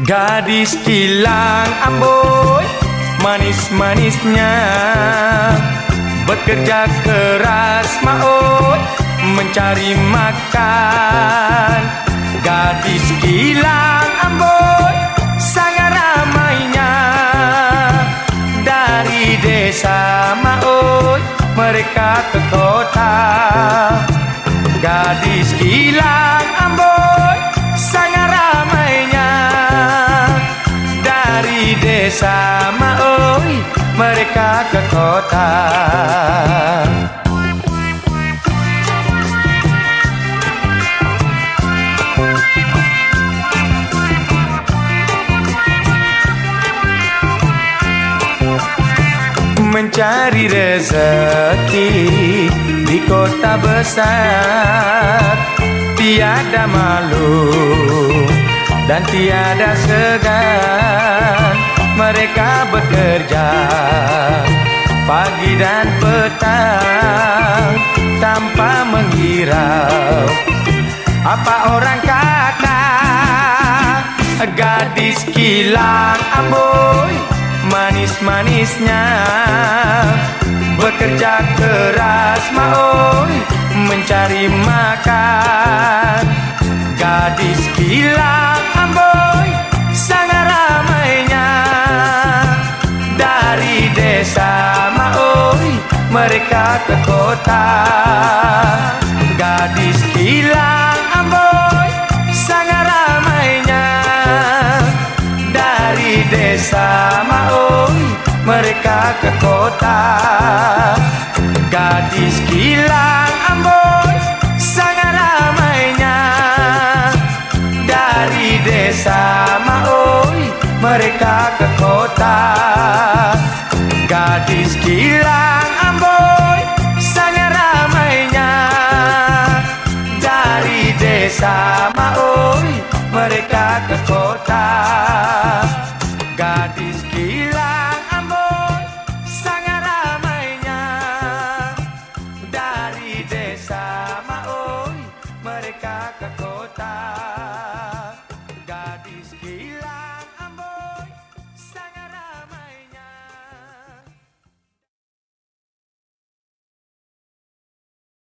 Gadis kilang Amboy, manis-manisnya bekerja keras maoi mencari makan. Gadis kilang Amboy sangat ramainya, dari desa maoi mereka ke kota. Gadis kilang Amboy sangat ramainya, dari desa maoi mereka ke kota. Mencari rezeki di kota besar, tiada malu dan tiada segan. Mereka bekerja pagi dan petang tanpa menghirau apa orang kata. Gadis kilang Amboy, manis-manisnya bekerja keras maoi mencari makan. Gadis kilang Amboy sangat ramainya, dari desa maoi mereka ke kota. Gadis kilang Amboy sangat ramainya, dari desa maoi mereka ke kota. Gadis kilang Amboy sangat ramainya, dari desa maoi mereka ke kota. Gadis kilang Amboy sangat ramainya, dari desa maoi mereka ke kota. Gadis kilang Amboy sangat ramainya, dari desa maoi mereka ke kota.